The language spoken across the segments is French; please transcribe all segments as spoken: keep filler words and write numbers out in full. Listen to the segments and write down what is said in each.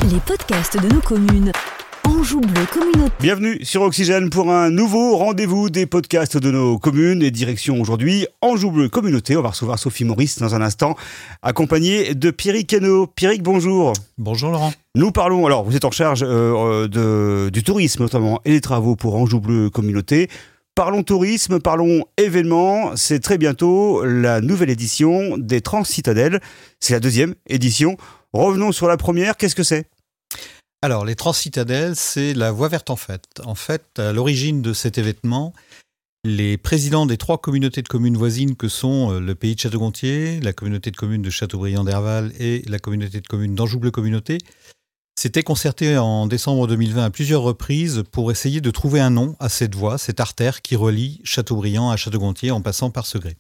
Les podcasts de nos communes. Anjou Bleu Communauté. Bienvenue sur Oxygène pour un nouveau rendez-vous des podcasts de nos communes et direction aujourd'hui Anjou Bleu Communauté. On va recevoir Sophie Maurice dans un instant, accompagnée de Pierrick Hainaut. Pierrick, bonjour. Bonjour Laurent. Nous parlons, alors vous êtes en charge euh, de, du tourisme notamment et des travaux pour Anjou Bleu Communauté. Parlons tourisme, parlons événements. C'est très bientôt la nouvelle édition des Transcitadelles. C'est la deuxième édition. Revenons sur la première. Qu'est-ce que c'est ? Alors, les Transcitadelles, c'est la voie verte en fait. En fait, à l'origine de cet événement, les présidents des trois communautés de communes voisines que sont le pays de Château-Gontier, la communauté de communes de Châteaubriand-Derval et la communauté de communes d'Anjou Bleu Communauté s'étaient concertés en décembre deux mille vingt à plusieurs reprises pour essayer de trouver un nom à cette voie, cette artère qui relie Châteaubriand à Château-Gontier en passant par Segré.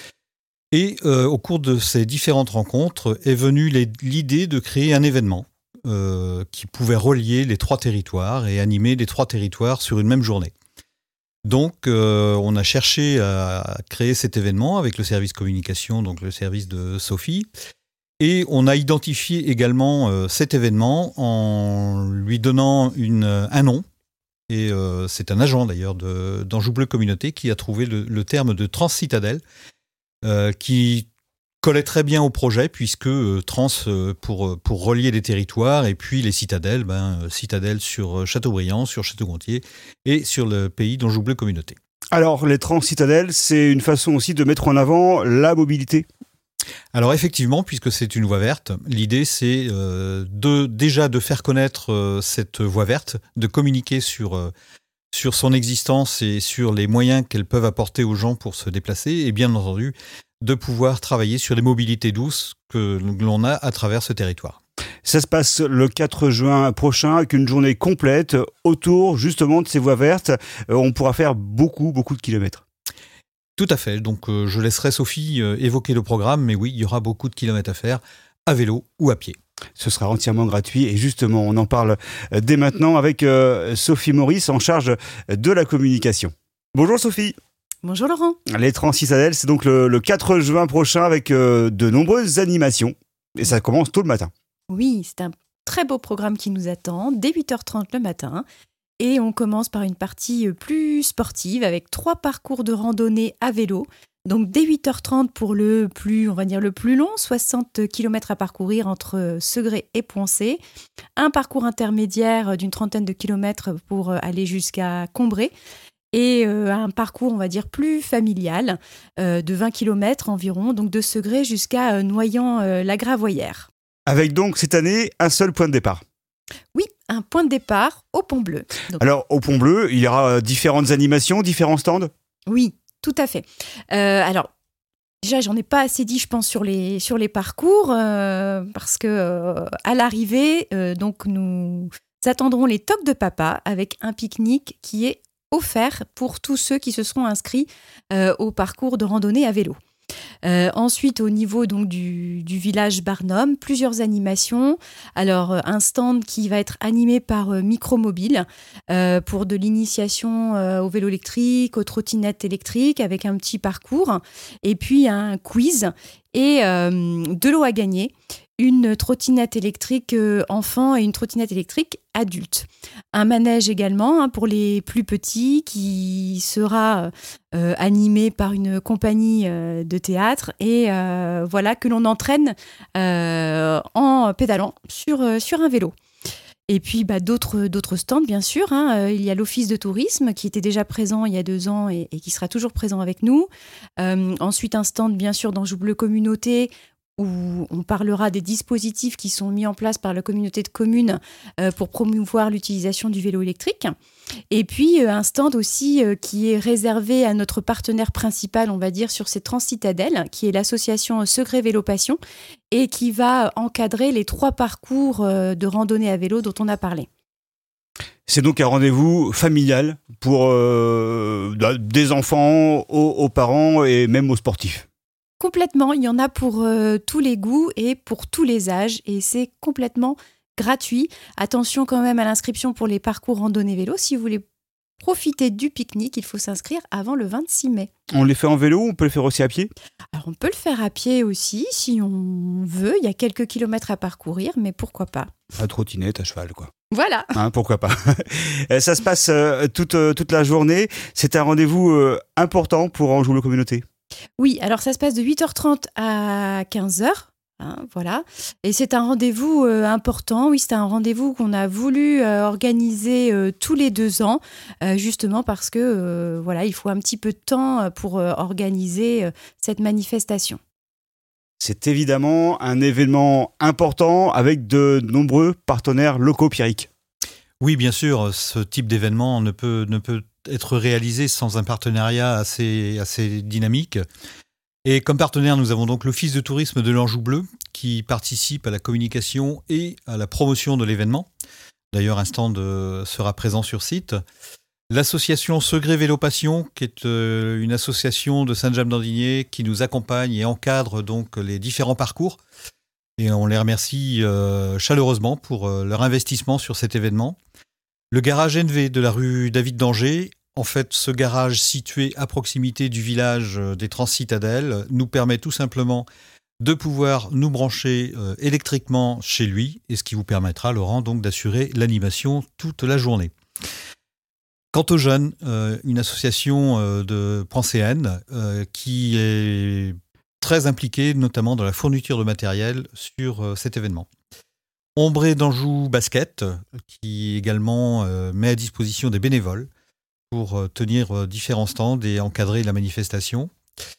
Et euh, au cours de ces différentes rencontres est venue les, l'idée de créer un événement euh, qui pouvait relier les trois territoires et animer les trois territoires sur une même journée. Donc euh, on a cherché à créer cet événement avec le service communication, donc le service de Sophie, et on a identifié également euh, cet événement en lui donnant une, un nom. Et euh, c'est un agent d'ailleurs de, d'Anjou Bleu Communauté qui a trouvé le, le terme de Transcitadelle, Euh, qui collait très bien au projet puisque euh, trans euh, pour, pour relier les territoires et puis les citadelles, ben, euh, citadelles sur Châteaubriand, sur Château-Gontier et sur le pays d'Anjou Bleu Communauté. Alors les Transcitadelles, c'est une façon aussi de mettre en avant la mobilité. Alors effectivement, puisque c'est une voie verte, l'idée c'est euh, de, déjà de faire connaître euh, cette voie verte, de communiquer sur... Euh, sur son existence et sur les moyens qu'elles peuvent apporter aux gens pour se déplacer et bien entendu de pouvoir travailler sur les mobilités douces que l'on a à travers ce territoire. Ça se passe le quatre juin prochain avec une journée complète autour justement de ces voies vertes. Euh, on pourra faire beaucoup, beaucoup de kilomètres. Tout à fait, donc euh, je laisserai Sophie euh, évoquer le programme, mais oui, il y aura beaucoup de kilomètres à faire à vélo ou à pied. Ce sera entièrement gratuit et justement, on en parle dès maintenant avec euh, Sophie Maurice en charge de la communication. Bonjour Sophie. Bonjour Laurent. Les Transcitadelles, c'est donc le, le quatre juin prochain avec euh, de nombreuses animations et ça commence tôt le matin. Oui, c'est un très beau programme qui nous attend dès huit heures trente le matin et on commence par une partie plus sportive avec trois parcours de randonnée à vélo. Donc dès huit heures trente pour le plus, on va dire le plus long, soixante kilomètres à parcourir entre Segré et Poincé. Un parcours intermédiaire d'une trentaine de kilomètres pour aller jusqu'à Combray. Et euh, un parcours, on va dire, plus familial euh, de vingt kilomètres environ, donc de Segré jusqu'à euh, Noyant-la-Gravoyère. Avec donc cette année un seul point de départ. Oui, un point de départ au Pont Bleu. Donc, alors au Pont Bleu, il y aura différentes animations, différents stands ? Oui. Tout à fait. Euh, alors, déjà, j'en ai pas assez dit, je pense, sur les, sur les parcours, euh, parce que euh, à l'arrivée, euh, donc nous attendrons les tocs de papa avec un pique-nique qui est offert pour tous ceux qui se seront inscrits euh, au parcours de randonnée à vélo. Euh, ensuite, au niveau donc du, du village Barnum, plusieurs animations. Alors, un stand qui va être animé par euh, Micromobile euh, pour de l'initiation euh, au vélo électrique, aux trottinettes électriques avec un petit parcours. Et puis, un quiz et euh, de l'eau à gagner. Une trottinette électrique euh, enfant et une trottinette électrique adulte. Un manège également hein, pour les plus petits qui sera euh, animé par une compagnie euh, de théâtre et euh, voilà que l'on entraîne euh, en pédalant sur, euh, sur un vélo. Et puis bah, d'autres, d'autres stands, bien sûr. Hein. Il y a l'Office de tourisme qui était déjà présent il y a deux ans et, et qui sera toujours présent avec nous. Euh, ensuite, un stand, bien sûr, d'Anjou Bleu Communauté où on parlera des dispositifs qui sont mis en place par la communauté de communes euh, pour promouvoir l'utilisation du vélo électrique. Et puis, euh, un stand aussi euh, qui est réservé à notre partenaire principal, on va dire, sur ces Transcitadelles, qui est l'association Segré Vélo Passion, et qui va encadrer les trois parcours euh, de randonnée à vélo dont on a parlé. C'est donc un rendez-vous familial pour euh, des enfants aux, aux parents et même aux sportifs. Complètement, il y en a pour euh, tous les goûts et pour tous les âges et c'est complètement gratuit. Attention quand même à l'inscription pour les parcours randonnée vélo si vous voulez profiter du pique-nique, il faut s'inscrire avant le vingt-six mai. On les fait en vélo ou on peut le faire aussi à pied ? Alors on peut le faire à pied aussi si on veut, il y a quelques kilomètres à parcourir, mais pourquoi pas ? À trottinette, à cheval, quoi. Voilà. Hein, pourquoi pas. Ça se passe euh, toute, euh, toute la journée. C'est un rendez-vous euh, important pour Anjou-Bleu Communauté. Oui, alors ça se passe de huit heures trente à quinze heures. Hein, voilà. Et c'est un rendez-vous euh, important. Oui, c'est un rendez-vous qu'on a voulu euh, organiser euh, tous les deux ans, euh, justement parce que euh, voilà, il faut un petit peu de temps pour euh, organiser euh, cette manifestation. C'est évidemment un événement important avec de nombreux partenaires locaux, Pierrick. Oui, bien sûr, ce type d'événement ne peut, ne peut être réalisé sans un partenariat assez, assez dynamique. Et comme partenaire, nous avons donc l'Office de tourisme de l'Anjou Bleu qui participe à la communication et à la promotion de l'événement. D'ailleurs, un stand sera présent sur site. L'association Segré Vélo Passion, qui est une association de Saint-James-d'Andigné qui nous accompagne et encadre donc les différents parcours. Et on les remercie euh, chaleureusement pour euh, leur investissement sur cet événement. Le garage N V de la rue David d'Angers, en fait, ce garage situé à proximité du village des Transcitadelles, nous permet tout simplement de pouvoir nous brancher euh, électriquement chez lui, et ce qui vous permettra, Laurent, donc d'assurer l'animation toute la journée. Quant aux jeunes, euh, une association euh, de Pensée-N euh, qui est très impliquée notamment dans la fourniture de matériel sur euh, cet événement. Ombré d'Anjou Basket, qui également euh, met à disposition des bénévoles pour euh, tenir euh, différents stands et encadrer la manifestation.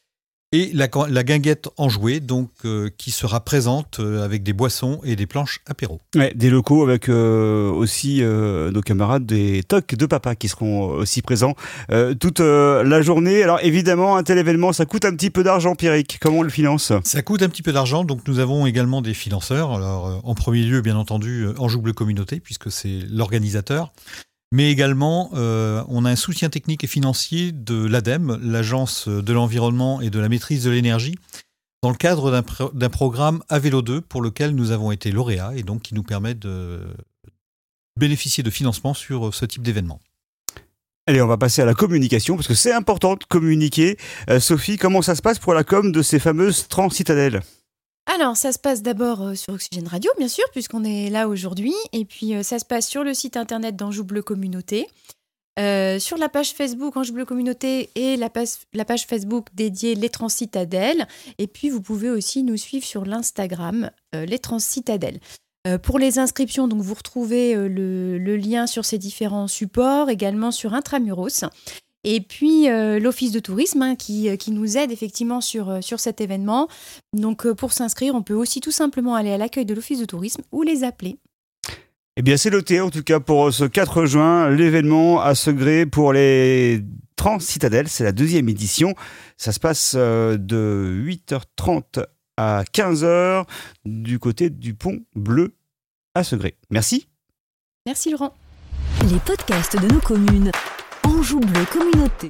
Et la, la guinguette enjouée, donc, euh, qui sera présente euh, avec des boissons et des planches apéro. Ouais, des locaux avec euh, aussi euh, nos camarades des Tocs de Papa qui seront aussi présents euh, toute euh, la journée. Alors évidemment, un tel événement, ça coûte un petit peu d'argent, Pierrick. Comment on le finance ? Ça coûte un petit peu d'argent, donc nous avons également des financeurs. Alors, euh, en premier lieu, bien entendu, Anjou Bleu Communauté, puisque c'est l'organisateur. Mais également, euh, on a un soutien technique et financier de l'ADEME, l'Agence de l'environnement et de la maîtrise de l'énergie, dans le cadre d'un, pro- d'un programme A Vélo deux pour lequel nous avons été lauréats et donc qui nous permet de bénéficier de financement sur ce type d'événement. Allez, on va passer à la communication, parce que c'est important de communiquer. Euh, Sophie, comment ça se passe pour la com de ces fameuses Transcitadelles ? Alors, ça se passe d'abord euh, sur Oxygène Radio, bien sûr, puisqu'on est là aujourd'hui. Et puis, euh, ça se passe sur le site internet d'Anjou Bleu Communauté, euh, sur la page Facebook Anjou Bleu Communauté et la page, la page Facebook dédiée Les Transcitadelles. Et puis, vous pouvez aussi nous suivre sur l'Instagram euh, Les Transcitadelles. Euh, pour les inscriptions, donc, vous retrouvez euh, le, le lien sur ces différents supports, également sur Intramuros. Et puis euh, l'Office de tourisme hein, qui, qui nous aide effectivement sur, sur cet événement. Donc euh, pour s'inscrire, on peut aussi tout simplement aller à l'accueil de l'Office de tourisme ou les appeler. Eh bien, c'est noté en tout cas pour ce quatre juin, l'événement à Segré pour les Transcitadelles. C'est la deuxième édition. Ça se passe euh, de huit heures trente à quinze heures du côté du Pont Bleu à Segré. Merci. Merci Laurent. Les podcasts de nos communes. Anjou Bleu Communauté.